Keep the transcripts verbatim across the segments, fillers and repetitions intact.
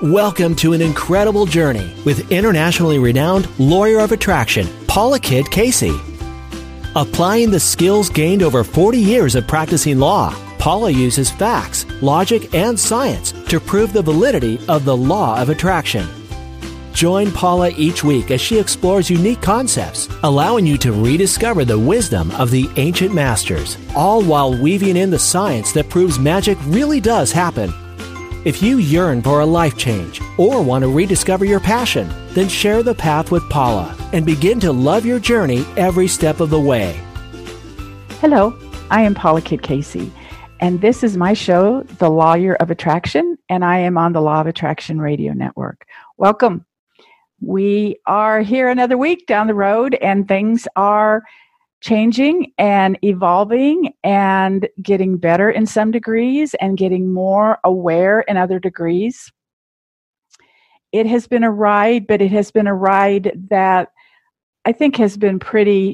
Welcome to an incredible journey with internationally renowned lawyer of attraction, Paula Kidd Casey. Applying the skills gained over forty years of practicing law, Paula uses facts, logic, and science to prove the validity of the law of attraction. Join Paula each week as she explores unique concepts, allowing you to rediscover the wisdom of the ancient masters, all while weaving in the science that proves magic really does happen. If you yearn for a life change or want to rediscover your passion, then share the path with Paula and begin to love your journey every step of the way. Hello, I am Paula Kidd Casey, and this is my show, The Lawyer of Attraction, and I am on the Law of Attraction Radio Network. Welcome. We are here another week down the road, and things are changing and evolving and getting better in some degrees and getting more aware in other degrees. It has been a ride, but it has been a ride that I think has been pretty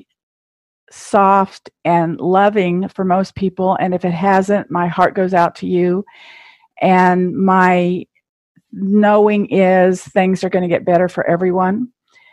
soft and loving for most people. And if it hasn't, my heart goes out to you. And my knowing is things are going to get better for everyone.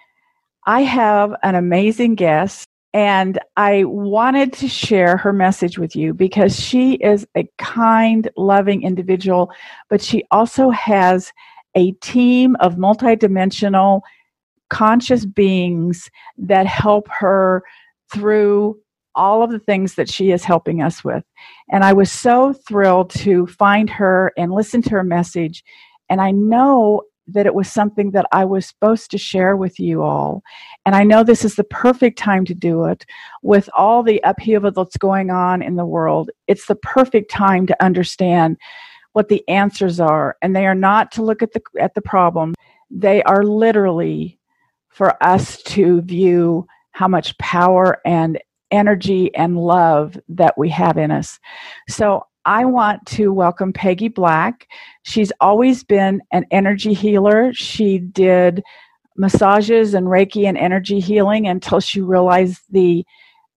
I have an amazing guest. And I wanted to share her message with you because she is a kind, loving individual, but she also has a team of multidimensional conscious beings that help her through all of the things that she is helping us with. And I was so thrilled to find her and listen to her message. And I know that it was something that I was supposed to share with you all. And I know this is the perfect time to do it. With all the upheaval that's going on in the world, it's the perfect time to understand what the answers are. And they are not to look at the at the problem. They are literally for us to view how much power and energy and love that we have in us. So I want to welcome Peggy Black. She's always been an energy healer. She did massages and Reiki and energy healing until she realized the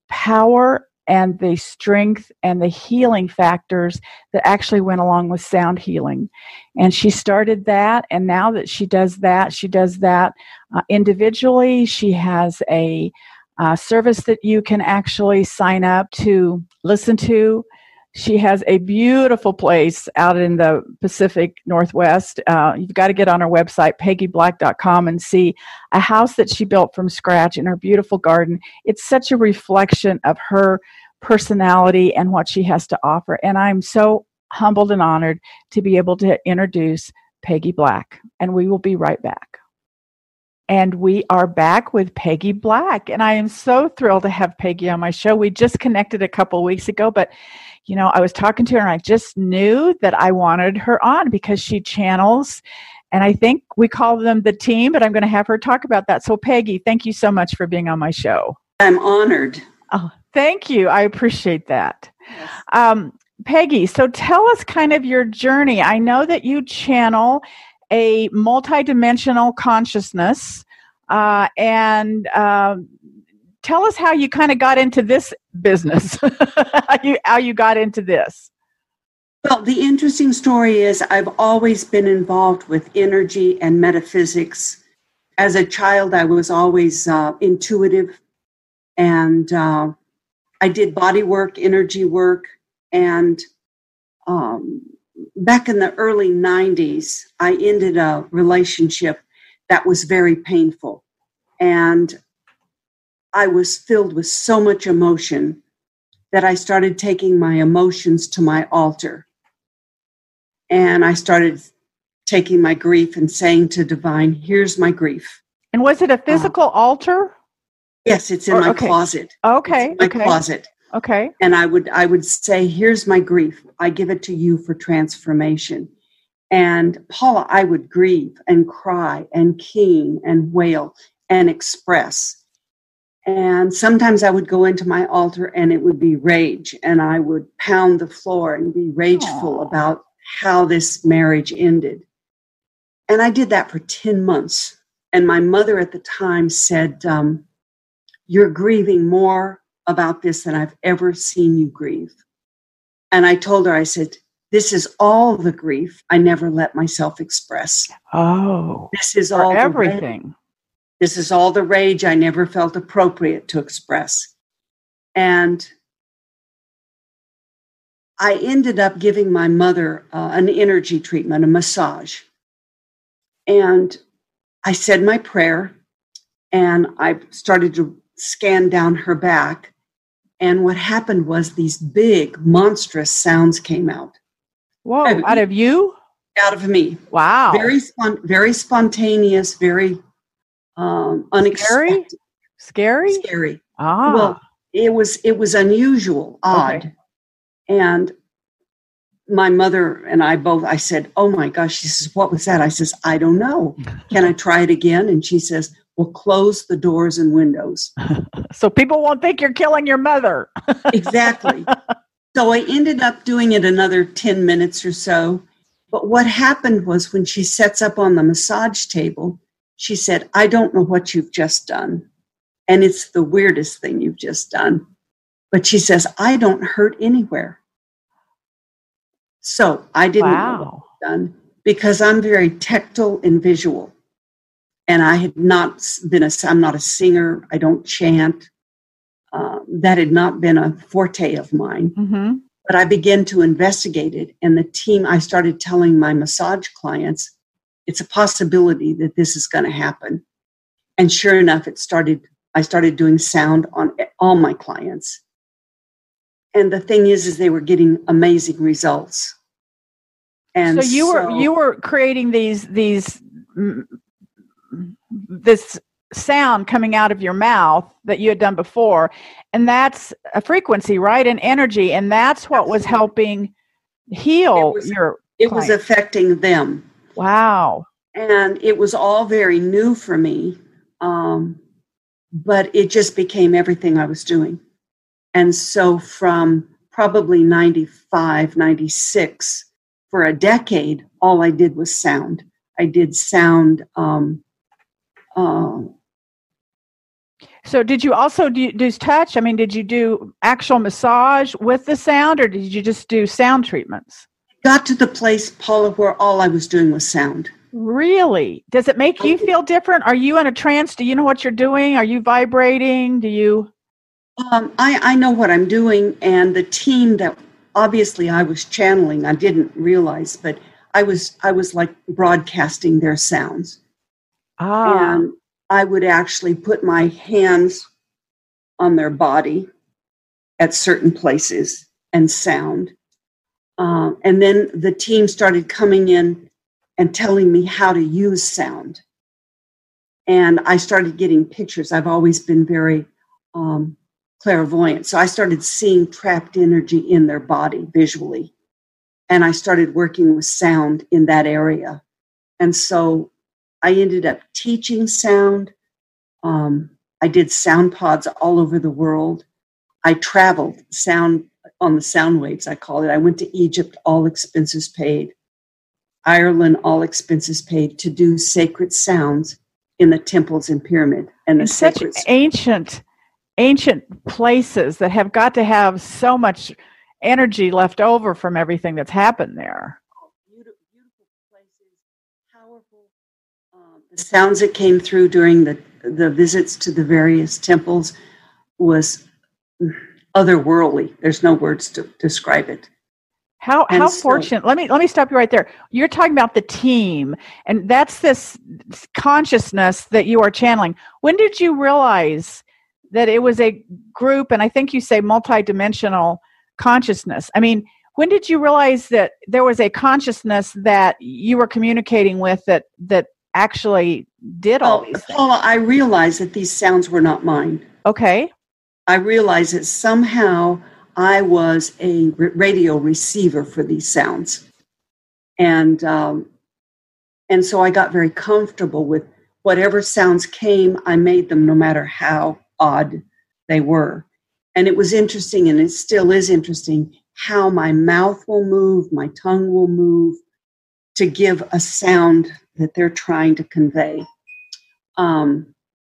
power and the strength and the healing factors that actually went along with sound healing. And she started that, and now that she does that, she does that uh, individually. She has a uh, service that you can actually sign up to listen to. She has a beautiful place out in the Pacific Northwest. Uh, you've got to get on her website, peggy black dot com, and see a house that she built from scratch in her beautiful garden. It's such a reflection of her personality and what she has to offer. And I'm so humbled and honored to be able to introduce Peggy Black. And we will be right back. And we are back with Peggy Black. And I am so thrilled to have Peggy on my show. We just connected a couple weeks ago, but you know, I was talking to her and I just knew that I wanted her on because she channels, and I think we call them the team, but I'm going to have her talk about that. So Peggy, thank you so much for being on my show. I'm honored. Oh, thank you. I appreciate that. Yes. Um, Peggy, so tell us kind of your journey. I know that you channel a multidimensional consciousness, uh, and um, tell us how you kind of got into this business, how, you, how you got into this. Well, the interesting story is I've always been involved with energy and metaphysics. As a child, I was always uh, intuitive, and uh, I did body work, energy work, and um, back in the early nineties, I ended a relationship that was very painful, and I was filled with so much emotion that I started taking my emotions to my altar. And I started taking my grief and saying to Divine, here's my grief. And was it a physical uh, altar? Yes, it's in or, my okay. closet. Okay. It's in my okay. closet. Okay. And I would I would say, here's my grief. I give it to you for transformation. And Paula, I would grieve and cry and keen and wail and express. And sometimes I would go into my altar and it would be rage, and I would pound the floor and be rageful Aww. About how this marriage ended. And I did that for ten months. And my mother at the time said, um, you're grieving more about this than I've ever seen you grieve. And I told her, I said, this is all the grief I never let myself express. Oh, this is for all everything. The this is all the rage I never felt appropriate to express. And I ended up giving my mother uh, an energy treatment, a massage. And I said my prayer, and I started to scan down her back. And what happened was these big, monstrous sounds came out. Whoa, out, out of you? Out of me. Wow. Very, spon- very spontaneous, very um, unexpected. Scary? Scary? Scary. Ah. Well, it was, it was unusual, odd. Okay. And my mother and I both, I said, oh my gosh, she says, what was that? I says, I don't know. Can I try it again? And she says, well, close the doors and windows. So people won't think you're killing your mother. Exactly. So I ended up doing it another ten minutes or so. But what happened was when she sets up on the massage table, she said, I don't know what you've just done. And it's the weirdest thing you've just done. But she says, I don't hurt anywhere. So I didn't wow. know what I'd done because I'm very tactile and visual. And I had not been a, I'm not a singer. I don't chant. Uh, that had not been a forte of mine. Mm-hmm. But I began to investigate it. And the team, I started telling my massage clients, it's a possibility that this is going to happen. And sure enough, it started, I started doing sound on all my clients. And the thing is, is they were getting amazing results. And so you so, were, you were creating these, these, this sound coming out of your mouth that you had done before. And that's a frequency, right? An energy. And that's what was helping heal it was, your It client. was affecting them. Wow. And it was all very new for me. Um, but it just became everything I was doing. And so from probably ninety-five, ninety-six, for a decade, all I did was sound. I did sound. Um, um, so did you also do, do touch? I mean, did you do actual massage with the sound, or did you just do sound treatments? Got to the place, Paula, where all I was doing was sound. Really? Does it make you feel different? Are you in a trance? Do you know what you're doing? Are you vibrating? Do you... Um, I, I know what I'm doing, and the team that obviously I was channeling, I didn't realize, but I was I was like broadcasting their sounds. Ah. And I would actually put my hands on their body at certain places and sound. Um, and then the team started coming in and telling me how to use sound. And I started getting pictures. I've always been very... Um, clairvoyant. So I started seeing trapped energy in their body visually. And I started working with sound in that area. And so I ended up teaching sound. Um, I did sound pods all over the world. I traveled sound on the sound waves, I call it. I went to Egypt, all expenses paid. Ireland, all expenses paid, to do sacred sounds in the temples and pyramid. And the in such sacred ancient ancient places that have got to have so much energy left over from everything that's happened there. Oh, beautiful, beautiful places, powerful. Um, the sounds that came through during the, the visits to the various temples was otherworldly. There's no words to describe it. How And how so- fortunate. Let me let me stop you right there. You're talking about the team, and that's this consciousness that you are channeling. When did you realize that it was a group, and I think you say multidimensional consciousness? I mean, when did you realize that there was a consciousness that you were communicating with that that actually did all Well, these things? Paula, I realized that these sounds were not mine. Okay. I realized that somehow I was a r- radio receiver for these sounds. And um, and so I got very comfortable with whatever sounds came, I made them no matter how odd they were. And it was interesting, and it still is interesting, how my mouth will move, my tongue will move to give a sound that they're trying to convey. Um,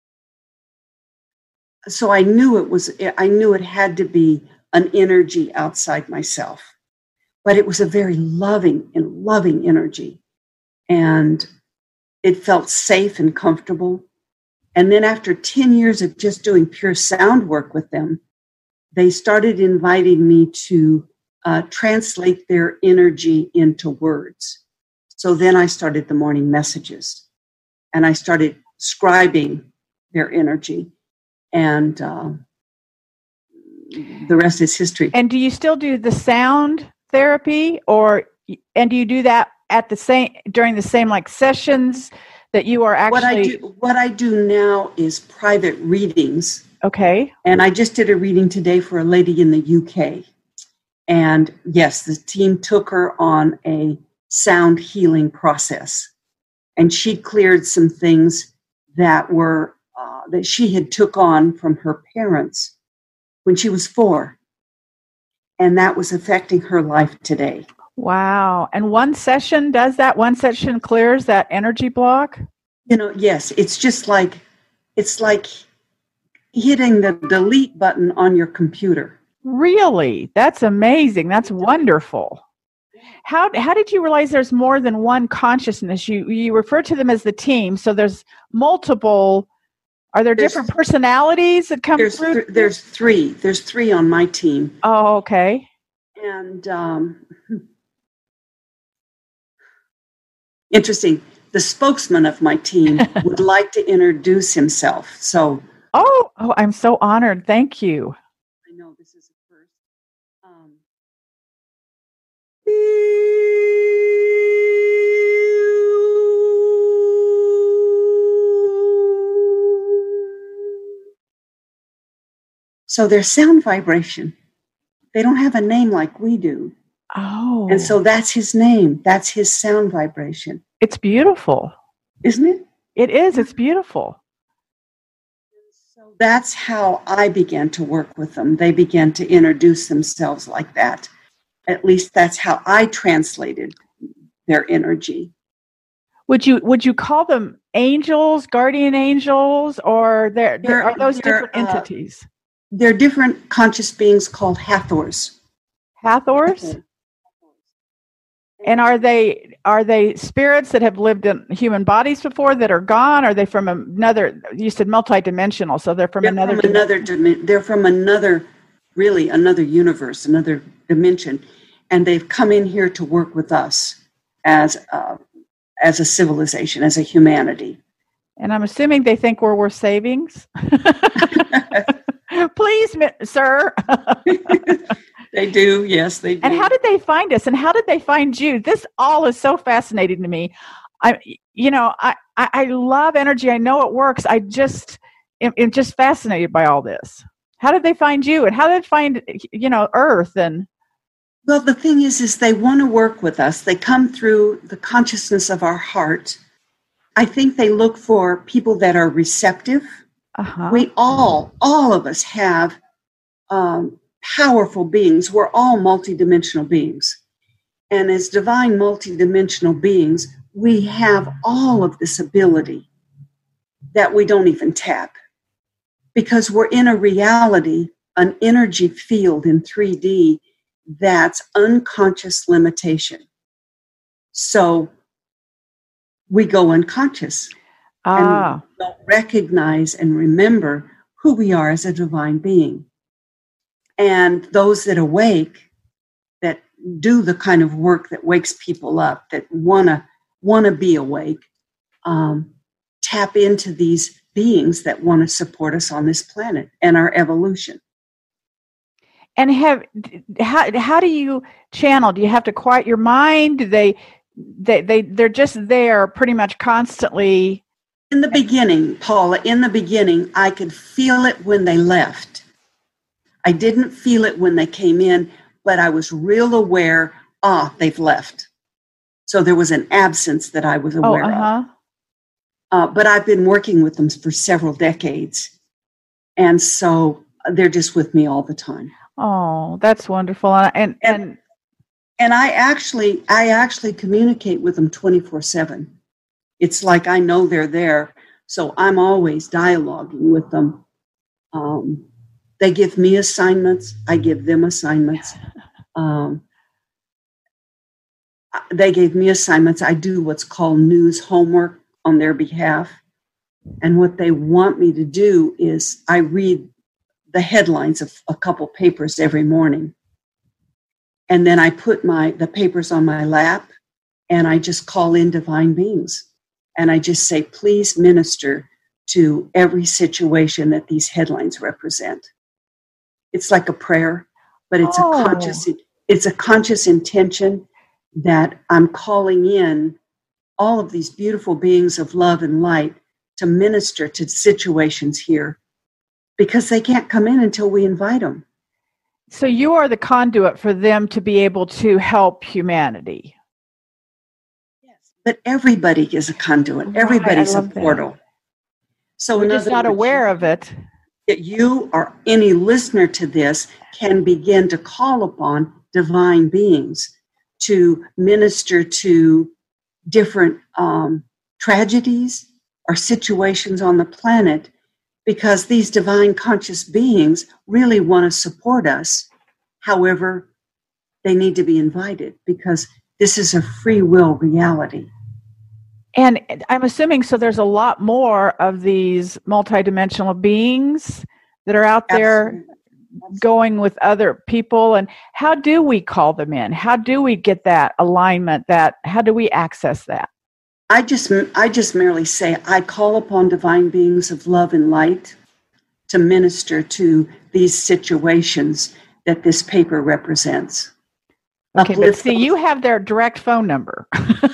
so I knew it was, I knew it had to be an energy outside myself. but it was a very loving and loving energy. And it felt safe and comfortable. And then after ten years of just doing pure sound work with them, they started inviting me to uh, translate their energy into words. So then I started the morning messages, and I started scribing their energy. And uh, the rest is history. And do you still do the sound therapy, or and do you do that at the same during the same like sessions that you are actually? What I do, what I do now is private readings. Okay. And I just did a reading today for a lady in the U K. And yes, the team took her on a sound healing process, and she cleared some things that were uh, that she had took on from her parents when she was four, and that was affecting her life today. Wow. And one session does that? One session clears that energy block? You know, yes, it's just like, it's like hitting the delete button on your computer. Really? That's amazing. That's wonderful. How how did you realize there's more than one consciousness? You you refer to them as the team, so there's multiple. Are there There's- different personalities that come There's through? th- there's three. There's three on my team. Oh, okay. And um, interesting, the spokesman of my team would like to introduce himself. So Oh, oh, I'm so honored. Thank you. I know this is a first. Um, so their sound vibration, they don't have a name like we do. Oh. And so that's his name. That's his sound vibration. It's beautiful. Isn't it? It is. It's beautiful. So that's how I began to work with them. They began to introduce themselves like that. At least that's how I translated their energy. Would you would you call them angels, guardian angels, or they're, They're- are those they're, different uh, entities? They're different conscious beings called Hathors. Hathors? And are they are they spirits that have lived in human bodies before that are gone? Are they from another? You said multidimensional, so they're from They're another. from another dimen- They're from another, really another universe, another dimension, and they've come in here to work with us as a, as a civilization, as a humanity. And I'm assuming they think we're worth savings. Please, mi- sir. They do, yes, they do. And how did they find us? And how did they find you? This all is so fascinating to me. I, you know, I, I, I love energy. I know it works. I just am, am just fascinated by all this. How did they find you? And how did they find, you know, Earth? And Well, the thing is, is they want to work with us. They come through the consciousness of our heart. I think they look for people that are receptive. uh-huh. We all, all of us have um, powerful beings. We're all multidimensional beings. And as divine multidimensional beings, we have all of this ability that we don't even tap, because we're in a reality, an energy field in three D that's unconscious limitation. So we go unconscious ah. and don't recognize and remember who we are as a divine being. And those that awake, that do the kind of work that wakes people up, that wanna wanna be awake, um, tap into these beings that want to support us on this planet and our evolution. And have how how do you channel? Do you have to quiet your mind? Do they they they they're just there pretty much constantly? In the beginning, Paula, in the beginning, I could feel it when they left. I didn't feel it when they came in, but I was real aware, ah, they've left. So there was an absence that I was aware oh, uh-huh. of. Uh, but I've been working with them for several decades. And so they're just with me all the time. Oh, that's wonderful. And and, And, and and I actually I actually communicate with them twenty-four seven. It's like I know they're there, so I'm always dialoguing with them. Um, they give me assignments, I give them assignments. Um, they gave me assignments. I do what's called news homework on their behalf. And what they want me to do is I read the headlines of a couple papers every morning. And then I put my the papers on my lap and I just call in divine beings. And I just say, please minister to every situation that these headlines represent. It's like a prayer, but it's oh. a conscious it's a conscious intention that I'm calling in all of these beautiful beings of love and light to minister to situations here, because they can't come in until we invite them. So you are the conduit for them to be able to help humanity. Yes, but everybody is a conduit. Right, everybody's a portal. That. So we're just not words, aware of it. That you or any listener to this can begin to call upon divine beings to minister to different um, tragedies or situations on the planet, because these divine conscious beings really want to support us. However, they need to be invited, because this is a free will reality. And I'm assuming, so there's a lot more of these multidimensional beings that are out there Absolutely. Going with other people. And how do we call them in? How do we get that alignment? That how do we access that? I just, I just merely say, I call upon divine beings of love and light to minister to these situations that this paper represents. Okay, Uplift but see, those. You have their direct phone number.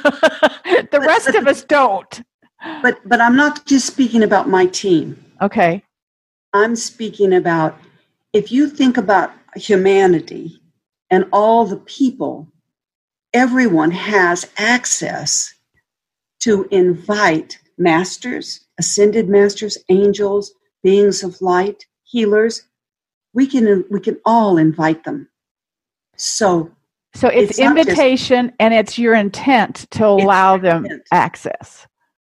the but, rest but, of us don't. But, but I'm not just speaking about my team. Okay. I'm speaking about, if you think about humanity and all the people, everyone has access to invite masters, ascended masters, angels, beings of light, healers. We can we can all invite them. So, so it's, it's invitation, just, and it's your intent to allow them intent. access.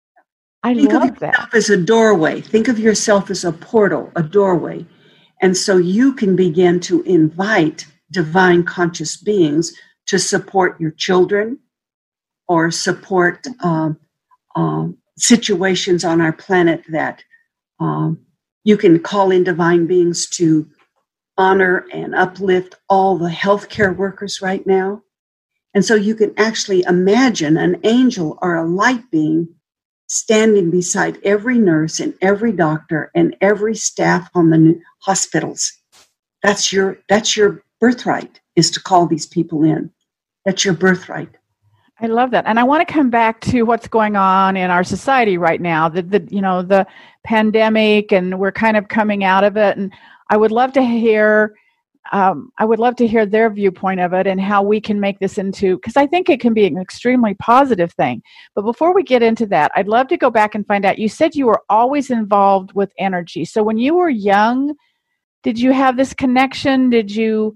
I Think love of yourself that. as a doorway. Think of yourself as a portal, a doorway, and so you can begin to invite divine conscious beings to support your children or support um, um, situations on our planet that um, you can call in divine beings to honor and uplift all the healthcare workers right now. And so you can actually imagine an angel or a light being standing beside every nurse and every doctor and every staff on the hospitals. That's your, that's your birthright, is to call these people in. That's your birthright. I love that. And I want to come back to what's going on in our society right now, the, the you know, the pandemic, and we're kind of coming out of it. And I would love to hear, um, I would love to hear their viewpoint of it and how we can make this into, because I think it can be an extremely positive thing. But before we get into that, I'd love to go back and find out, you said you were always involved with energy. So when you were young, did you have this connection? Did you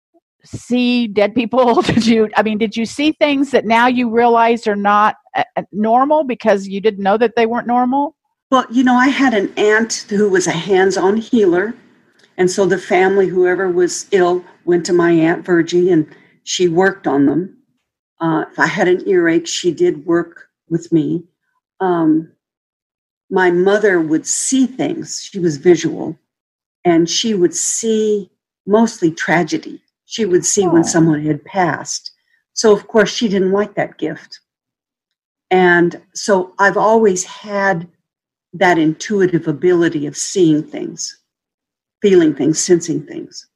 see dead people? Did you, I mean, did you see things that now you realize are not uh, normal because you didn't know that they weren't normal? Well, you know, I had an aunt who was a hands-on healer. And so the family, whoever was ill, went to my Aunt Virgie and she worked on them. Uh, if I had an earache, she did work with me. Um, my mother would see things. She was visual. And she would see mostly tragedy. She would see oh. when someone had passed. So, of course, she didn't like that gift. And so I've always had that intuitive ability of seeing things, feeling things, sensing things.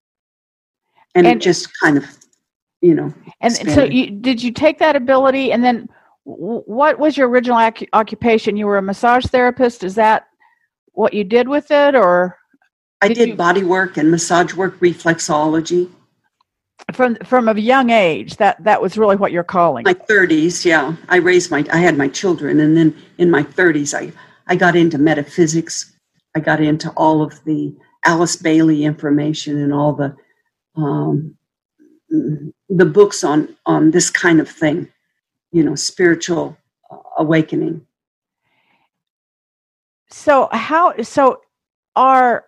And, and it just kind of, you know. And expanded. So you, did you take that ability, and then what was your original ac- occupation? You were a massage therapist. Is that what you did with it, or? I did, did you, body work and massage work, reflexology. From from a young age, that, that was really what you're calling. My thirties, yeah. I raised my, I had my children, and then in my thirties, I, I got into metaphysics. I got into all of the Alice Bailey information and all the um, the books on, on this kind of thing, you know, spiritual uh, awakening. So how, so are,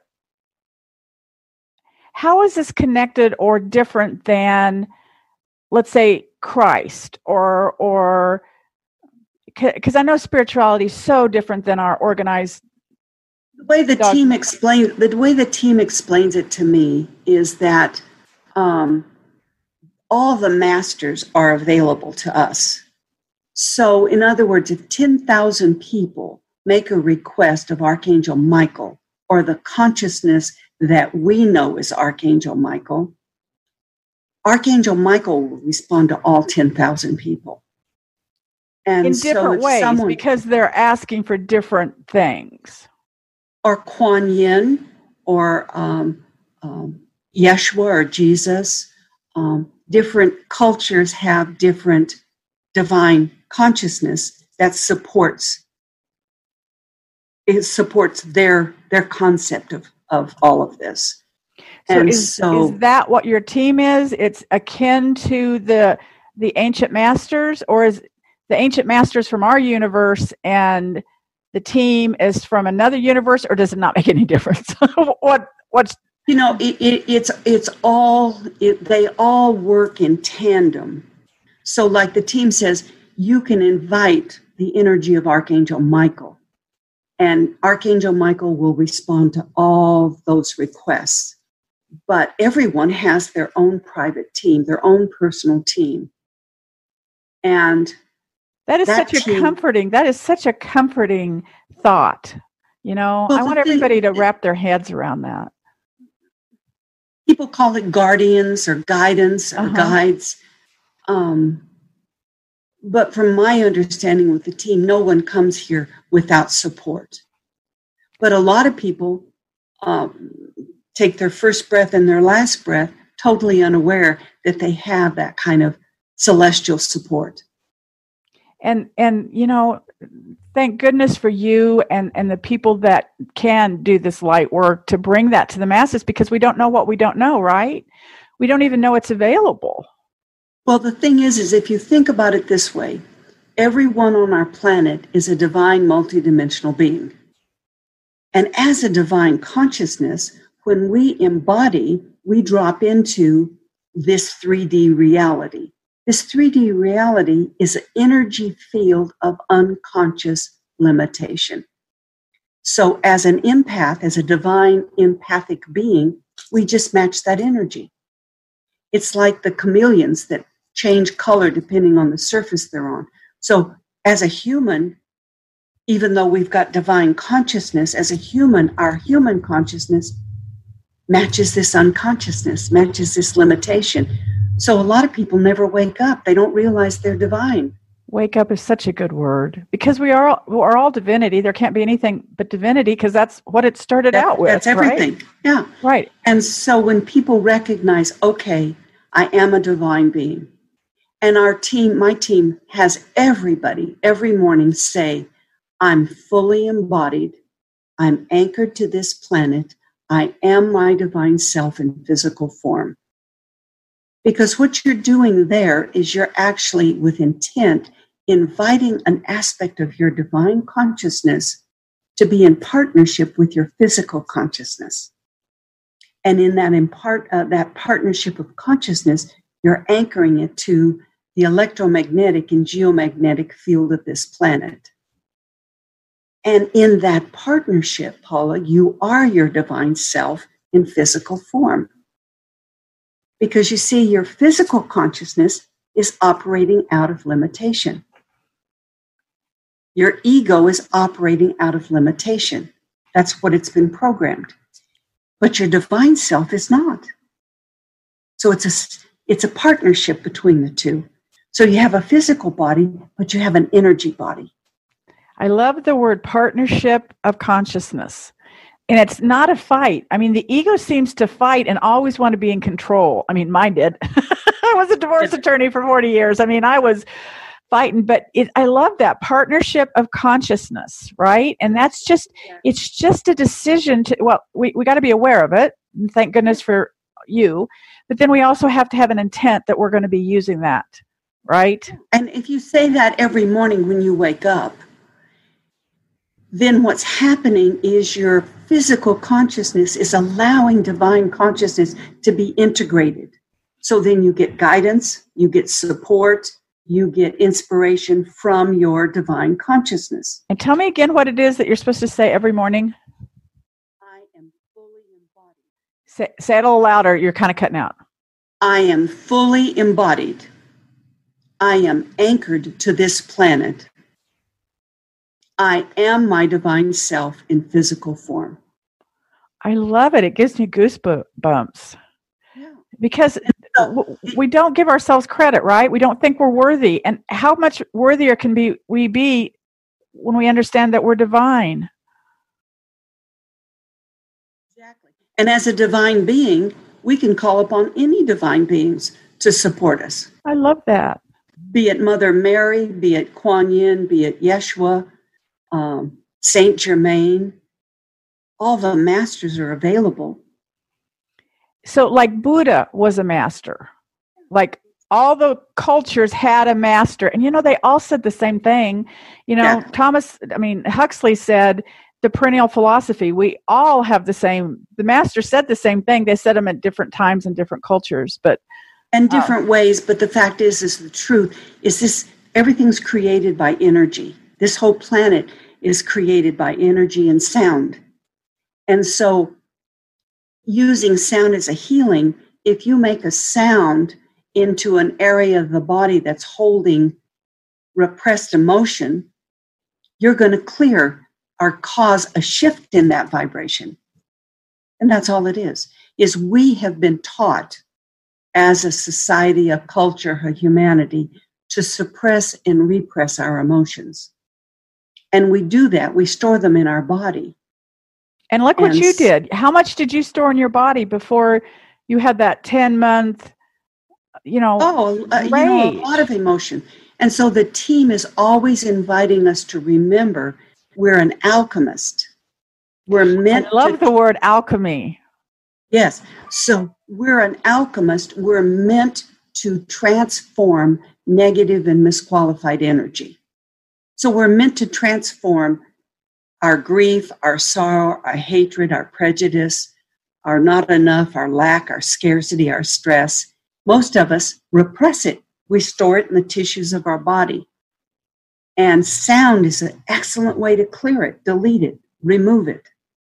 how is this connected or different than, let's say, Christ, or or because I know spirituality is so different than our organized. The way the dog- team explains the way the team explains it to me is that um, all the masters are available to us. So, in other words, if ten thousand people make a request of Archangel Michael, or the consciousness that we know is Archangel Michael, Archangel Michael will respond to all ten thousand people. And in so different if ways, someone, because they're asking for different things. or Kuan Yin, or um, um, Yeshua, or Jesus, um, different cultures have different divine consciousness that supports it supports their their concept of, of all of this. So and is, so is that what your team is? It's akin to the the ancient masters, or is the ancient masters from our universe and the team is from another universe, or does it not make any difference? what what's you know it, it, it's it's all it, they all work in tandem. So like the team says, you can invite the energy of Archangel Michael, and Archangel Michael will respond to all those requests. But everyone has their own private team, their own personal team. And that is that such team, a comforting, that is such a comforting thought. You know, well, I want thing, everybody to wrap their heads around that. People call it guardians or guidance or uh-huh. guides. Um, but from my understanding with the team, no one comes here without support. But a lot of people um, take their first breath and their last breath totally unaware that they have that kind of celestial support. And, and you know, thank goodness for you and, and the people that can do this light work to bring that to the masses, because we don't know what we don't know, right? We don't even know it's available. Well, the thing is, is if you think about it this way, everyone on our planet is a divine multidimensional being. And as a divine consciousness, when we embody, we drop into this three D reality. This three D reality is an energy field of unconscious limitation. So as an empath, as a divine empathic being, we just match that energy. It's like the chameleons that change color depending on the surface they're on. So as a human, even though we've got divine consciousness, as a human, our human consciousness matches this unconsciousness, matches this limitation. So a lot of people never wake up. They don't realize they're divine. Wake up is such a good word, because we are we're all divinity. There can't be anything but divinity, because that's what it started that, out with. That's everything. Right? Yeah. Right. And so when people recognize, okay, I am a divine being, and our team, my team has everybody every morning say, I'm fully embodied. I'm anchored to this planet. I am my divine self in physical form. Because what you're doing there is you're actually, with intent, inviting an aspect of your divine consciousness to be in partnership with your physical consciousness. And in that, impart, uh, that partnership of consciousness, you're anchoring it to the electromagnetic and geomagnetic field of this planet. And in that partnership, Paula, you are your divine self in physical form. Because you see, your physical consciousness is operating out of limitation. Your ego is operating out of limitation. That's what it's been programmed. But your divine self is not. So it's a, it's a partnership between the two. So you have a physical body, but you have an energy body. I love the word partnership of consciousness. And it's not a fight. I mean, the ego seems to fight and always want to be in control. I mean, mine did. I was a divorce attorney for forty years. I mean, I was fighting, but it, I love that partnership of consciousness, right? And that's just, it's just a decision to, well, we, we got to be aware of it. And thank goodness for you. But then we also have to have an intent that we're going to be using that, right? And if you say that every morning when you wake up, then what's happening is your physical consciousness is allowing divine consciousness to be integrated. So then you get guidance, you get support, you get inspiration from your divine consciousness. And tell me again what it is that you're supposed to say every morning. I am fully embodied. Say, say it a little louder. You're kind of cutting out. I am fully embodied. I am anchored to this planet. I am my divine self in physical form. I love it. It gives me goosebumps. Yeah. Because so, we don't give ourselves credit, right? We don't think we're worthy. And how much worthier can be we be when we understand that we're divine? Exactly. And as a divine being, we can call upon any divine beings to support us. I love that. Be it Mother Mary, be it Kuan Yin, be it Yeshua, um, Saint Germain. All the masters are available. So like Buddha was a master. Like all the cultures had a master. And, you know, they all said the same thing. You know, yeah. Thomas, I mean, Huxley said the perennial philosophy, we all have the same, the master said the same thing. They said them at different times in different cultures, but. And different uh, ways. But the fact is, is the truth is this, everything's created by energy. This whole planet is created by energy and sound. And so using sound as a healing, if you make a sound into an area of the body that's holding repressed emotion, you're going to clear or cause a shift in that vibration. And that's all it is, is we have been taught as a society, a culture, a humanity, to suppress and repress our emotions. And we do that. We store them in our body. And look what you did. How much did you store in your body before you had that ten-month, you know, Oh, uh, you know, a lot of emotion. And so the team is always inviting us to remember we're an alchemist. We're meant I love to, the word alchemy. Yes. So we're an alchemist. We're meant to transform negative and misqualified energy. So we're meant to transform our grief, our sorrow, our hatred, our prejudice, our not enough, our lack, our scarcity, our stress. Most of us repress it. We store it in the tissues of our body. And sound is an excellent way to clear it, delete it, remove it.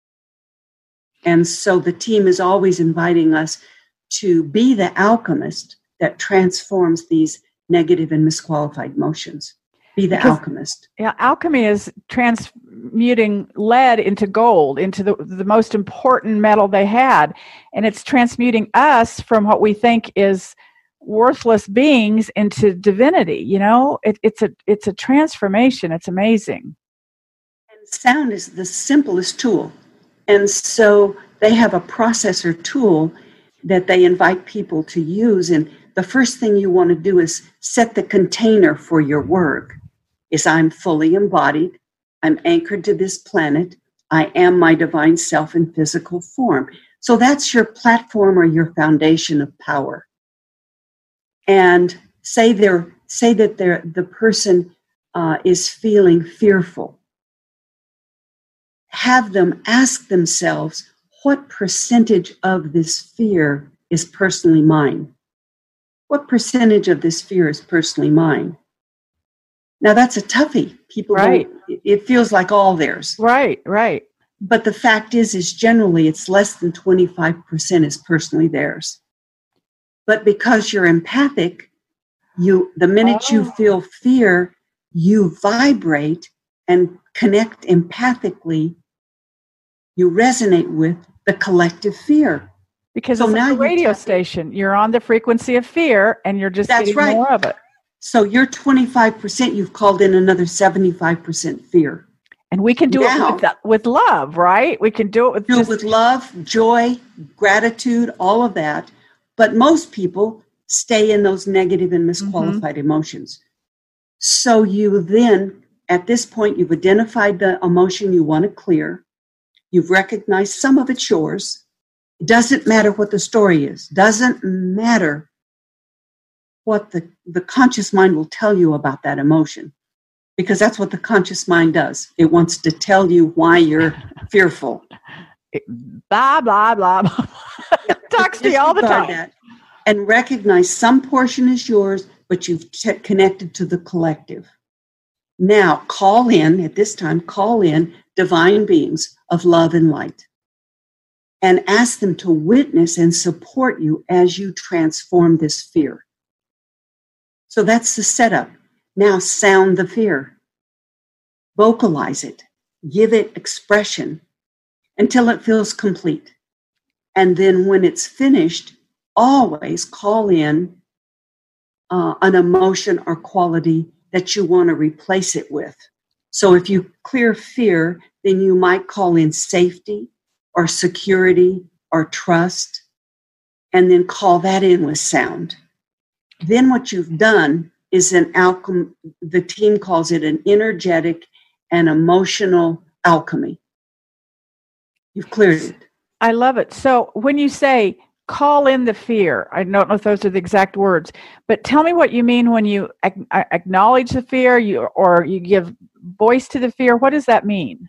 And so the team is always inviting us to be the alchemist that transforms these negative and misqualified emotions. Be the because, alchemist. Yeah, alchemy is transmuting lead into gold, into the, the most important metal they had. And it's transmuting us from what we think is worthless beings into divinity. You know, it, it's a it's a transformation. It's amazing. And sound is the simplest tool. And so they have a processor tool that they invite people to use. And the first thing you want to do is set the container for your work. Is I'm fully embodied, I'm anchored to this planet, I am my divine self in physical form. So that's your platform or your foundation of power. And say they're, say that they're, the person uh, is feeling fearful. Have them ask themselves, what percentage of this fear is personally mine? What percentage of this fear is personally mine? Now, that's a toughie. People right. don't, it feels like all theirs. Right, right. But the fact is, is generally it's less than twenty-five percent is personally theirs. But because you're empathic, you the minute oh. you feel fear, you vibrate and connect empathically. You resonate with the collective fear. Because so it's now like a radio you're station. You're on the frequency of fear, and you're just that's getting right. more of it. So you're twenty-five percent, you've called in another seventy-five percent fear. And we can do now, it with, with love, right? We can do it with do just... it with love, joy, gratitude, all of that. But most people stay in those negative and misqualified mm-hmm. emotions. So you then, at this point, you've identified the emotion you want to clear. You've recognized some of it's yours. It doesn't matter what the story is. Doesn't matter what the, the conscious mind will tell you about that emotion, because that's what the conscious mind does. It wants to tell you why you're fearful. Blah, blah, blah, blah. It talks to you all the time. That. and recognize some portion is yours, but you've t- connected to the collective. Now, call in, at this time, call in divine beings of love and light and ask them to witness and support you as you transform this fear. So that's the setup. Now sound the fear. Vocalize it. Give it expression until it feels complete. And then when it's finished, always call in uh, an emotion or quality that you want to replace it with. So if you clear fear, then you might call in safety or security or trust, and then call that in with sound. Then what you've done is an alchemy. The team calls it an energetic and emotional alchemy. You've cleared it. I love it. So when you say call in the fear, I don't know if those are the exact words, but tell me what you mean when you ac- acknowledge the fear, you or you give voice to the fear. What does that mean?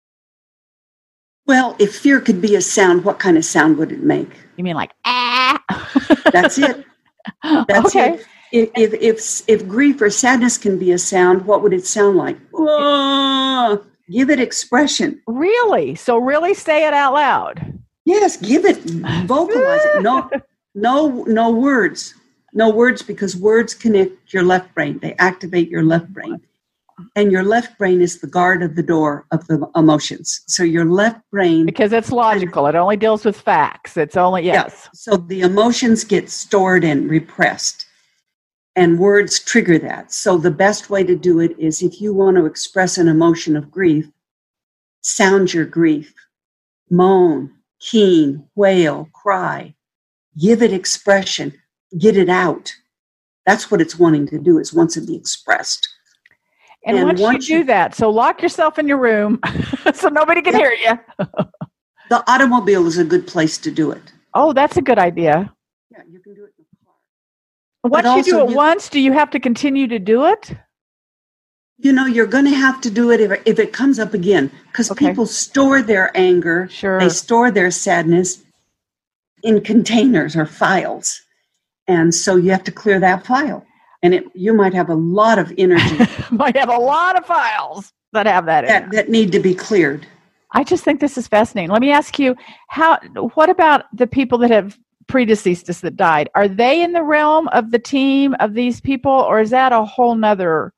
Well, if fear could be a sound, what kind of sound would it make? You mean like, ah? That's it. That's okay. it. If, if if if grief or sadness can be a sound, what would it sound like? Whoa! Give it expression. Really? So really say it out loud. Yes, give it, vocalize it. No, no, no words. No words, because words connect your left brain. They activate your left brain. And your left brain is the guard of the door of the emotions. So your left brain... Because it's logical. It only deals with facts. It's only, yes. Yeah, so the emotions get stored and repressed. And words trigger that. So the best way to do it is, if you want to express an emotion of grief, sound your grief. Moan, keen, wail, cry. Give it expression. Get it out. That's what it's wanting to do, is wants to be expressed. And, and once, once you do you, that, so lock yourself in your room so nobody can yeah, hear you. The automobile is a good place to do it. Oh, that's a good idea. Yeah, you can do it in the car. Once you do it you, once, do you have to continue to do it? You know, you're going to have to do it if, if it comes up again, because okay. people store their anger, sure. they store their sadness in containers or files. And so you have to clear that file. And it, you might have a lot of energy. Might have a lot of files that have that, that in that need to be cleared. I just think this is fascinating. Let me ask you, how? What about the people that have predeceased us that died? Are they in the realm of the team of these people, or is that a whole nother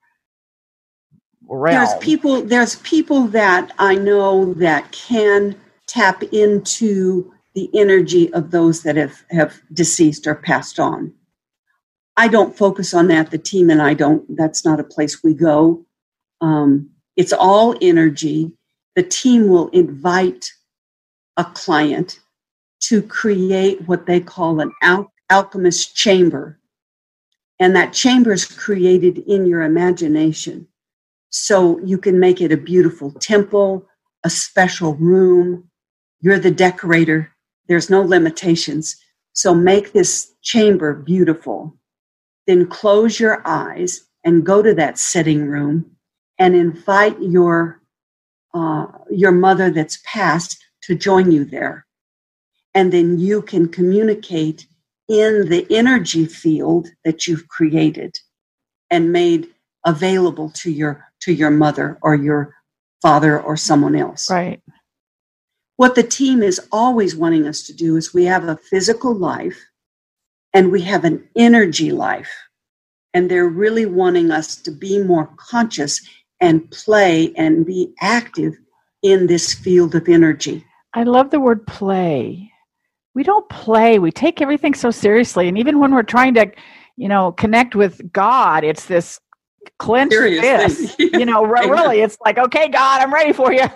realm? There's people. There's people that I know that can tap into the energy of those that have, have deceased or passed on. I don't focus on that. The team and I don't, that's not a place we go. Um, it's all energy. The team will invite a client to create what they call an al- alchemist chamber. And that chamber is created in your imagination. So you can make it a beautiful temple, a special room. You're the decorator. There's no limitations. So make this chamber beautiful. Then close your eyes and go to that sitting room and invite your uh, your mother that's passed to join you there. And then you can communicate in the energy field that you've created and made available to your to your mother or your father or someone else. Right. What the team is always wanting us to do is, we have a physical life and we have an energy life. And they're really wanting us to be more conscious and play and be active in this field of energy. I love the word play. We don't play. We take everything so seriously. And even when we're trying to, you know, connect with God, it's this clenched fist. You know, really, it's like, okay, God, I'm ready for you.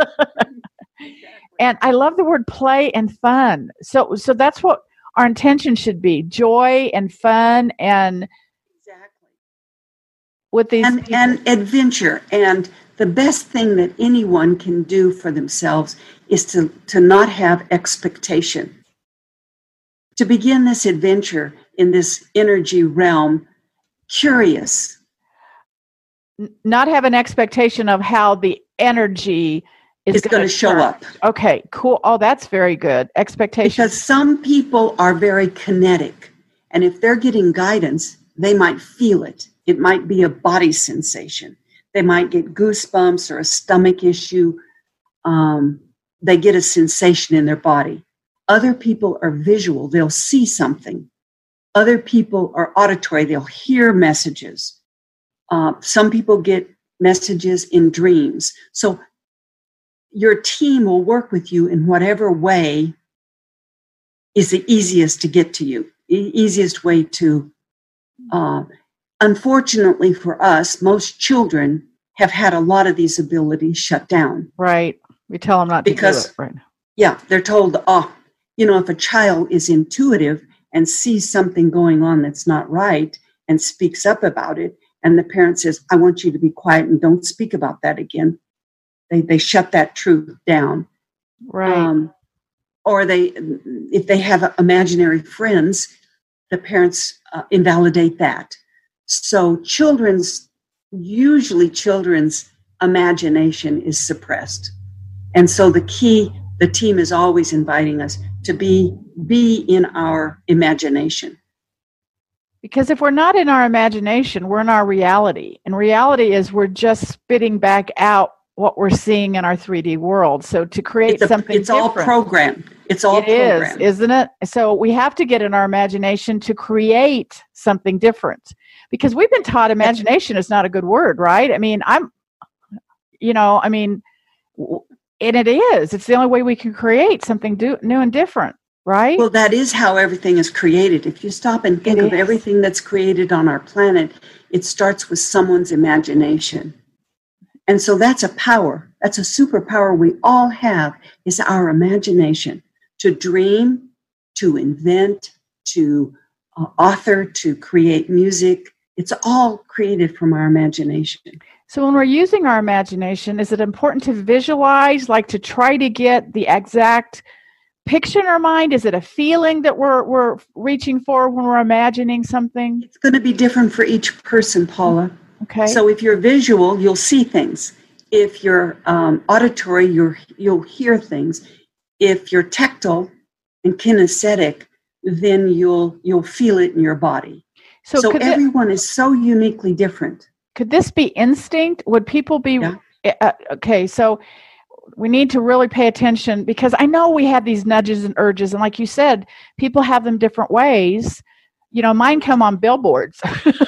And I love the word play and fun. So, so that's what our intention should be: joy and fun, and exactly with these and, and adventure. And the best thing that anyone can do for themselves is to, to not have expectation. To begin this adventure in this energy realm, curious. N- not have an expectation of how the energy is going to show up. Okay, cool. Oh, that's very good. Expectation. Because some people are very kinetic. And if they're getting guidance, they might feel it. It might be a body sensation. They might get goosebumps or a stomach issue. Um, they get a sensation in their body. Other people are visual. They'll see something. Other people are auditory. They'll hear messages. Uh, some people get messages in dreams. So your team will work with you in whatever way is the easiest to get to you, the easiest way to, uh, unfortunately for us, most children have had a lot of these abilities shut down. Right. We tell them not to because, do it. Right. Yeah, they're told, oh, you know, if a child is intuitive and sees something going on that's not right and speaks up about it, and the parent says, I want you to be quiet and don't speak about that again, they they shut that truth down. Right. Um, or they, if they have imaginary friends, the parents uh, invalidate that. So children's, usually children's imagination is suppressed. And so the key, the team is always inviting us to be, be in our imagination. Because if we're not in our imagination, we're in our reality. And reality is we're just spitting back out what we're seeing in our three D world. So to create it's a, something it's different. all programmed. It's all it programmed. is, isn't it? So we have to get in our imagination to create something different. Because we've been taught imagination is not a good word, right? I mean, I'm, you know, I mean, and it is. It's the only way we can create something do, new and different, right? Well, that is how everything is created. If you stop and think It of is. everything that's created on our planet, it starts with someone's imagination. And so that's a power. That's a superpower we all have, is our imagination. To dream, to invent, to uh, author, to create music. It's all created from our imagination. So when we're using our imagination, is it important to visualize, like to try to get the exact picture in our mind? Is it a feeling that we're we're reaching for when we're imagining something? It's going to be different for each person, Paula. Okay. So if you're visual, you'll see things. If you're um, auditory, you're, you'll hear things. If you're tactile and kinesthetic, then you'll you'll feel it in your body. So, so everyone it, is so uniquely different. Could this be instinct? Would people be yeah. uh, okay? So we need to really pay attention, because I know we have these nudges and urges, and like you said, people have them different ways. You know, mine come on billboards.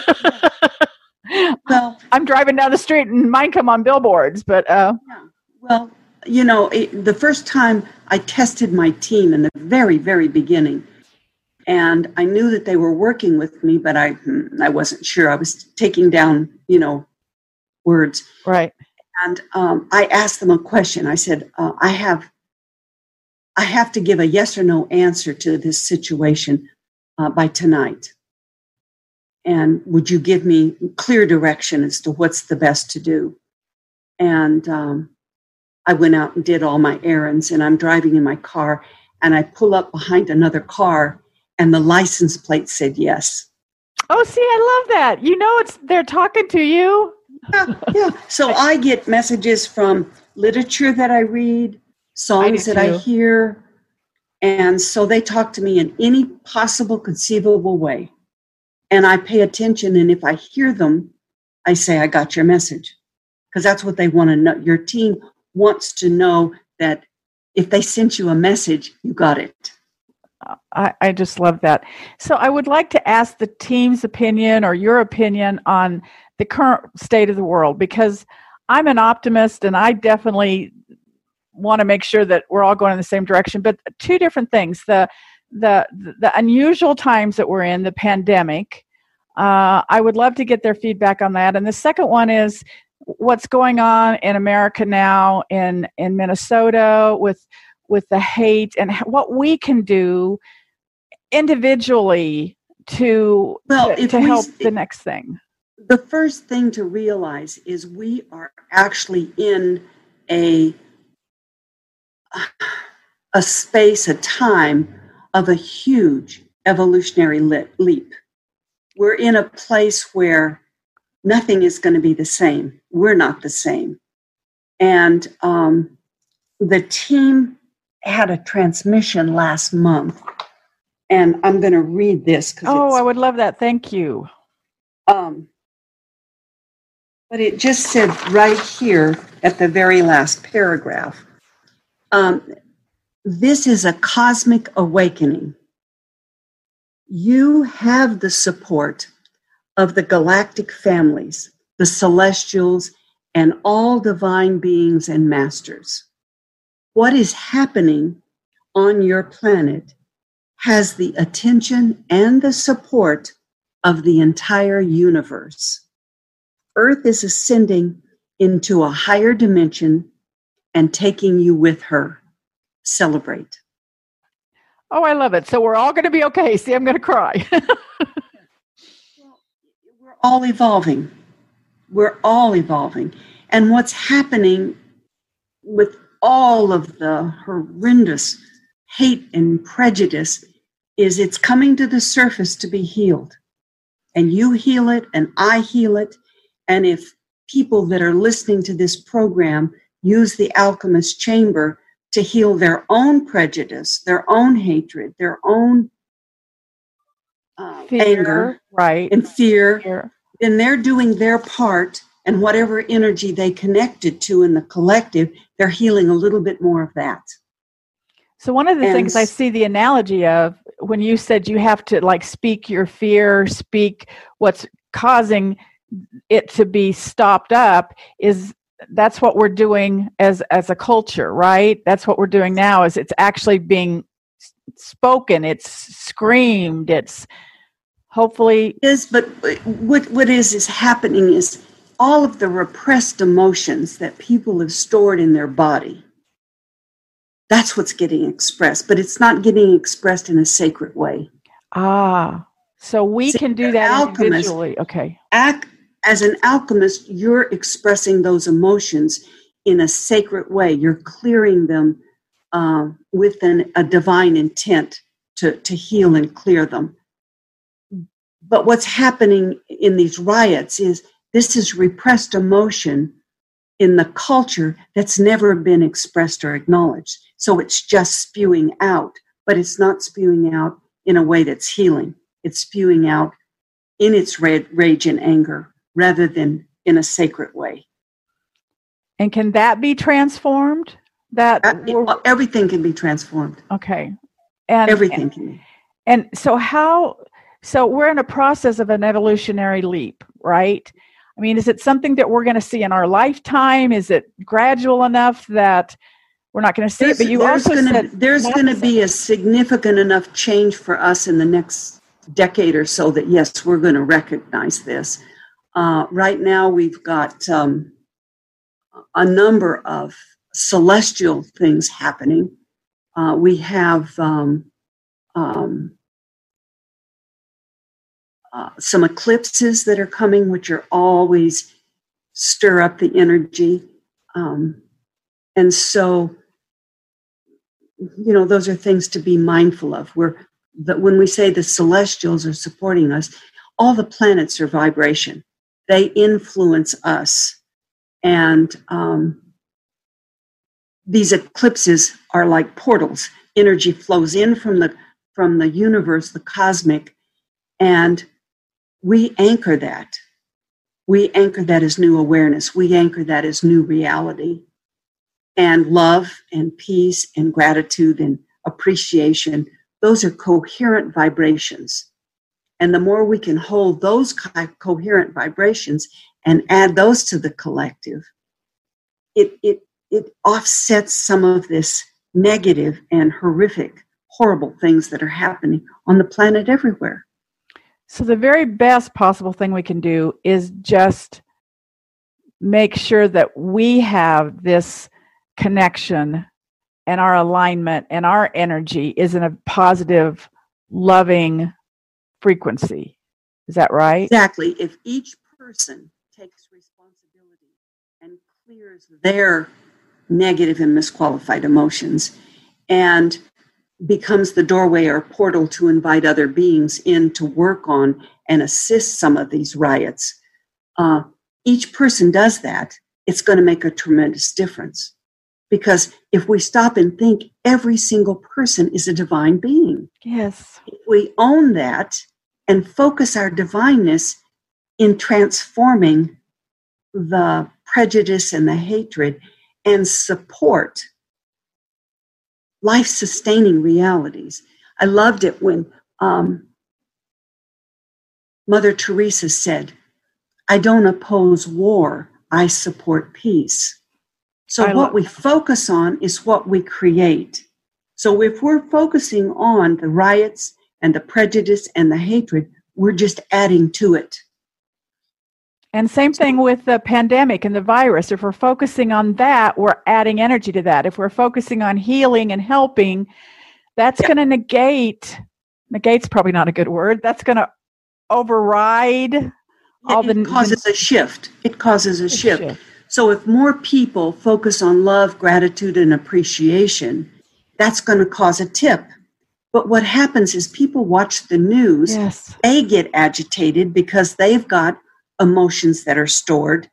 Well, I'm driving down the street and mine come on billboards, but uh, yeah. Well, you know, it, the first time I tested my team in the very, very beginning, and I knew that they were working with me, but I I wasn't sure. I was taking down, you know, words. Right. And um, I asked them a question. I said, uh, I have, I have to give a yes or no answer to this situation uh, by tonight. And would you give me clear direction as to what's the best to do? And um, I went out and did all my errands, and I'm driving in my car, and I pull up behind another car, and the license plate said yes. Oh, see, I love that. You know, it's they're talking to you. Yeah, yeah. So I get messages from literature that I read, songs I that I hear, and so they talk to me in any possible conceivable way. And I pay attention, and if I hear them, I say, I got your message. Because that's what they want to know. Your team wants to know that if they sent you a message, you got it. I, I just love that. So I would like to ask the team's opinion or your opinion on the current state of the world, because I'm an optimist and I definitely want to make sure that we're all going in the same direction. But two different things. The The, the unusual times that we're in, the pandemic, uh, I would love to get their feedback on that. And the second one is what's going on in America now, in, in Minnesota, with with the hate, and what we can do individually to, well, to, to we, help the next thing. The first thing to realize is we are actually in a a space, a time of a huge evolutionary leap. We're in a place where nothing is going to be the same. We're not the same. And um, the team had a transmission last month And I'm going to read this. Oh, I would love that. Thank you. Um, but it just said right here at the very last paragraph, um, this is a cosmic awakening. You have the support of the galactic families, the celestials, and all divine beings and masters. What is happening on your planet has the attention and the support of the entire universe. Earth is ascending into a higher dimension and taking you with her. Celebrate. Oh, I love it. So we're all going to be okay. See, I'm going to cry. Well, we're all evolving. We're all evolving. And what's happening with all of the horrendous hate and prejudice is it's coming to the surface to be healed. And you heal it, and I heal it. And if people that are listening to this program use the alchemist chamber to heal their own prejudice, their own hatred, their own uh, fear, anger, right, and fear, fear, then they're doing their part, and whatever energy they connected to in the collective, they're healing a little bit more of that. So one of the and things I see the analogy of when you said you have to like speak your fear, speak what's causing it to be stopped up is that's what we're doing as as a culture, right? That's what we're doing now is it's actually being spoken, it's screamed, it's hopefully is but what what is is happening is all of the repressed emotions that people have stored in their body. That's what's getting expressed, but it's not getting expressed in a sacred way. Ah, so we See, can do that alchemist, individually. Okay. Act, as an alchemist, you're expressing those emotions in a sacred way. You're clearing them uh, with an, a divine intent to, to heal and clear them. But what's happening in these riots is this is repressed emotion in the culture that's never been expressed or acknowledged. So it's just spewing out, but it's not spewing out in a way that's healing. It's spewing out in its rage and anger rather than in a sacred way. And can that be transformed? That uh, everything can be transformed. Okay. And everything and, can be. And so how, so we're in a process of an evolutionary leap, right? I mean, is it something that we're going to see in our lifetime? Is it gradual enough that we're not going to see there's, it? But you there's also gonna, said there's going to be a significant enough change for us in the next decade or so that, yes, we're going to recognize this. Uh, right now, we've got um, a number of celestial things happening. Uh, we have um, um, Uh, some eclipses that are coming, which are always stir up the energy. Um, and so, you know, those are things to be mindful of. We're, that when we say the celestials are supporting us, all the planets are vibration. They influence us. And um, these eclipses are like portals. Energy flows in from the, from the universe, the cosmic, and we anchor that. We anchor that as new awareness. We anchor that as new reality. And love and peace and gratitude and appreciation, those are coherent vibrations. And the more we can hold those co- coherent vibrations and add those to the collective, it, it, it offsets some of this negative and horrific, horrible things that are happening on the planet everywhere. So the very best possible thing we can do is just make sure that we have this connection and our alignment and our energy is in a positive, loving frequency. Is that right? Exactly. If each person takes responsibility and clears their negative and misqualified emotions and becomes the doorway or portal to invite other beings in to work on and assist some of these riots. Uh, each person does that. It's going to make a tremendous difference. Because if we stop and think, every single person is a divine being. Yes. If we own that and focus our divineness in transforming the prejudice and the hatred and support life-sustaining realities. I loved it when um, Mother Teresa said, I don't oppose war, I support peace. So I what love- we focus on is what we create. So if we're focusing on the riots and the prejudice and the hatred, we're just adding to it. And same thing with the pandemic and the virus. If we're focusing on that, we're adding energy to that. If we're focusing on healing and helping, that's yeah. going to negate, negate's probably not a good word, that's going to override all it, the... It causes the, a shift. It causes a, a shift. shift. So if more people focus on love, gratitude, and appreciation, that's going to cause a tip. But what happens is people watch the news, yes. they get agitated because they've got emotions that are stored.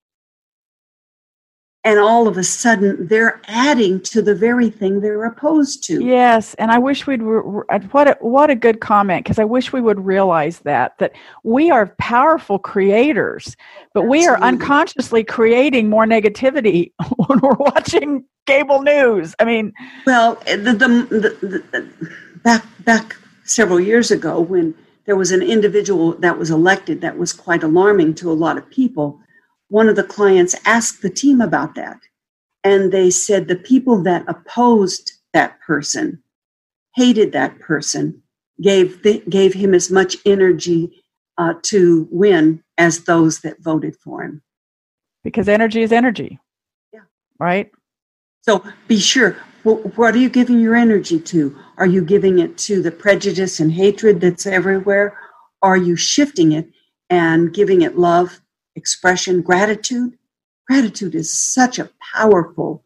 And all of a sudden, they're adding to the very thing they're opposed to. Yes, and I wish we'd, re- what a, what a good comment, because I wish we would realize that, that we are powerful creators, but Absolutely. We are unconsciously creating more negativity when we're watching cable news. I mean... Well, the, the, the, the, back, back several years ago, when there was an individual that was elected that was quite alarming to a lot of people, one of the clients asked the team about that. And they said the people that opposed that person, hated that person, gave th- gave him as much energy uh, to win as those that voted for him. Because energy is energy. Yeah. Right? So be sure, what are you giving your energy to? Are you giving it to the prejudice and hatred that's everywhere? Are you shifting it and giving it love, expression, gratitude? Gratitude is such a powerful,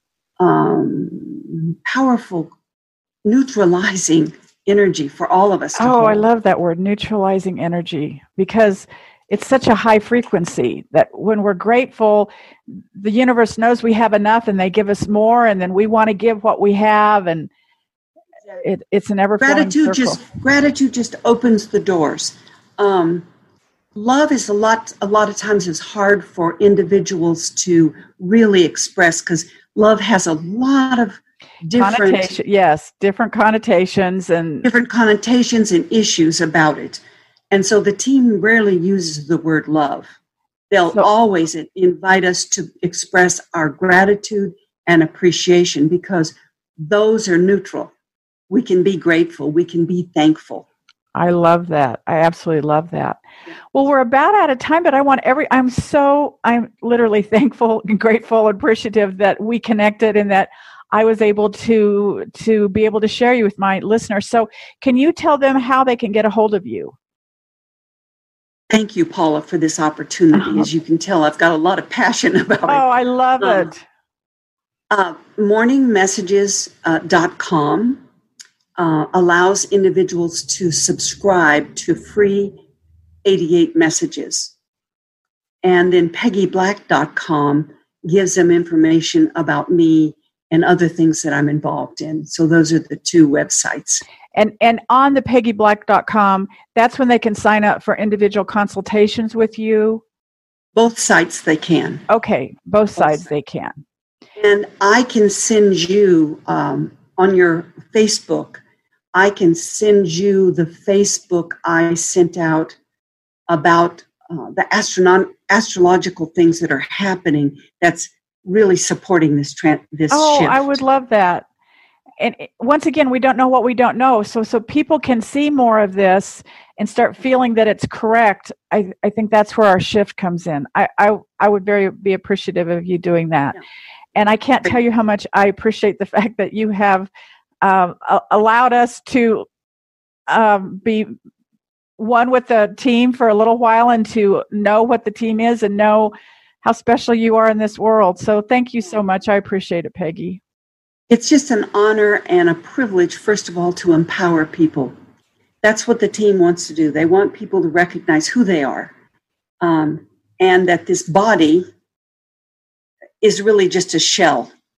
um, powerful neutralizing energy for all of us to Oh, hold. I love that word, neutralizing energy, because it's such a high frequency that when we're grateful, the universe knows we have enough and they give us more, and then we want to give what we have, and it, it's an ever-flowing gratitude circle. just gratitude just opens the doors. Um, love is a lot a lot of times is hard for individuals to really express, because love has a lot of different Connotation, yes, different connotations and different connotations and issues about it. And so the team rarely uses the word love. They'll so, always invite us to express our gratitude and appreciation, because those are neutral. We can be grateful. We can be thankful. I love that. I absolutely love that. Well, we're about out of time, but I want every, I'm so, I'm literally thankful and grateful and appreciative that we connected and that I was able to, to be able to share you with my listeners. So can you tell them how they can get a hold of you? Thank you, Paula, for this opportunity. Uh-huh. As you can tell, I've got a lot of passion about oh, it. Oh, I love um, it. Uh, morning messages dot com uh, allows individuals to subscribe to free eighty-eight messages. And then Peggy Black dot com gives them information about me and other things that I'm involved in. So those are the two websites. And and on the Peggy Black dot com, that's when they can sign up for individual consultations with you? Both sites they can. Okay, both, both sides sides they can. And I can send you, um, on your Facebook, I can send you the Facebook I sent out about uh, the astronom- astrological things that are happening that's really supporting this, tra- this oh, shift. Oh, I would love that. And once again, we don't know what we don't know. So so people can see more of this and start feeling that it's correct. I, I think that's where our shift comes in. I, I, I would very be appreciative of you doing that. Yeah. And I can't tell you how much I appreciate the fact that you have um, a- allowed us to um, be one with the team for a little while and to know what the team is and know how special you are in this world. So thank you so much. I appreciate it, Peggy. It's just an honor and a privilege, first of all, to empower people. That's what the team wants to do. They want people to recognize who they are, um, and that this body is really just a shell.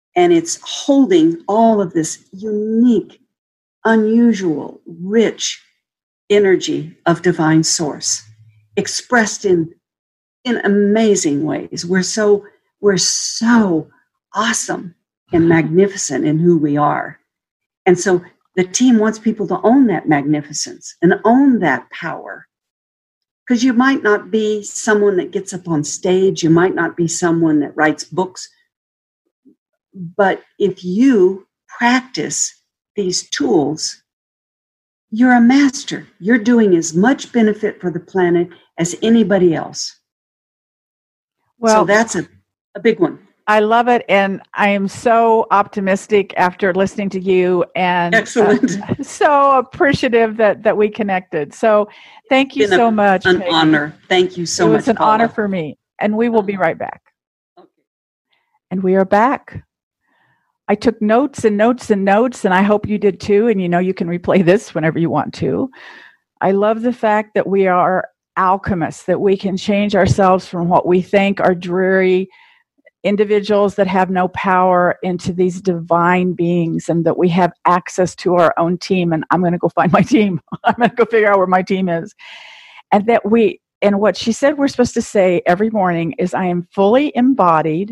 and it's holding all of this unique, unusual, rich energy of divine source expressed in in amazing ways. We're so we're so awesome and magnificent in who we are. And so the team wants people to own that magnificence and own that power. Because you might not be someone that gets up on stage, you might not be someone that writes books, but if you practice these tools, you're a master. You're doing as much benefit for the planet as anybody else. Well, so that's a, a big one. I love it. And I am so optimistic after listening to you, and excellent. Uh, so appreciative that, that we connected. So thank you so a, much. An Peggy. honor. Thank you so much. It much. was an Paula. honor for me. And we will be right back. Okay. And we are back. I took notes and notes and notes, and I hope you did too. And you know, you can replay this whenever you want to. I love the fact that we are alchemists, that we can change ourselves from what we think are dreary individuals that have no power into these divine beings, and that we have access to our own team. And I'm going to go find my team. I'm going to go figure out where my team is. And that we, and what she said we're supposed to say every morning is, I am fully embodied,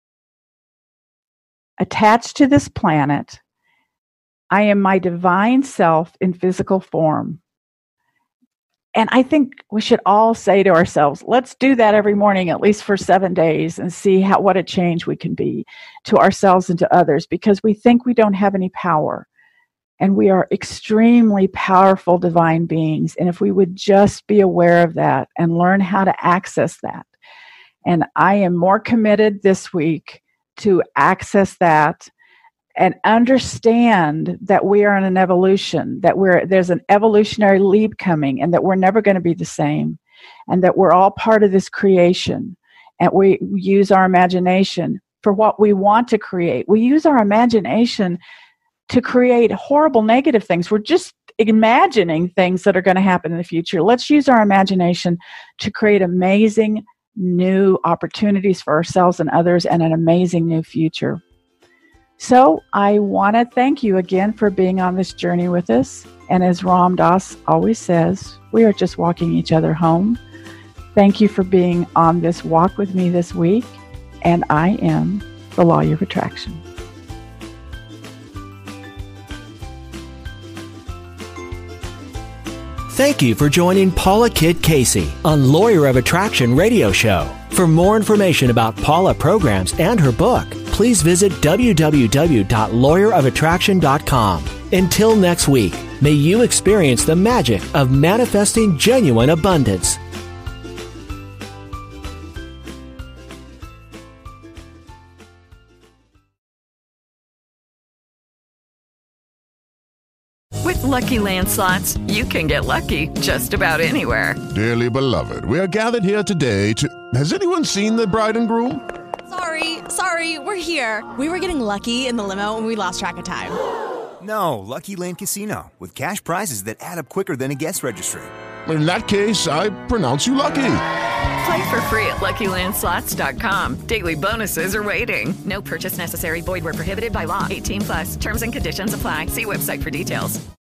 attached to this planet. I am my divine self in physical form. And I think we should all say to ourselves, let's do that every morning, at least for seven days, and see how what a change we can be to ourselves and to others, because we think we don't have any power. And we are extremely powerful divine beings. And if we would just be aware of that and learn how to access that. And I am more committed this week to access that and understand that we are in an evolution, that we're there's an evolutionary leap coming, and that we're never going to be the same, and that we're all part of this creation. And we use our imagination for what we want to create. We use our imagination to create horrible negative things. We're just imagining things that are going to happen in the future. Let's use our imagination to create amazing new opportunities for ourselves and others, and an amazing new future. So I want to thank you again for being on this journey with us. And as Ram Dass always says, we are just walking each other home. Thank you for being on this walk with me this week. And I am the Lawyer of Attraction. Thank you for joining Paula Kidd Casey on Lawyer of Attraction radio show. For more information about Paula programs and her book, please visit w w w dot lawyer of attraction dot com. Until next week, may you experience the magic of manifesting genuine abundance. With Lucky Land Slots, you can get lucky just about anywhere. Dearly beloved, we are gathered here today to... Has anyone seen the bride and groom? Sorry, sorry, we're here. We were getting lucky in the limo and we lost track of time. No, Lucky Land Casino, with cash prizes that add up quicker than a guest registry. In that case, I pronounce you lucky. Play for free at lucky land slots dot com. Daily bonuses are waiting. No purchase necessary. Void where prohibited by law. eighteen plus. Terms and conditions apply. See website for details.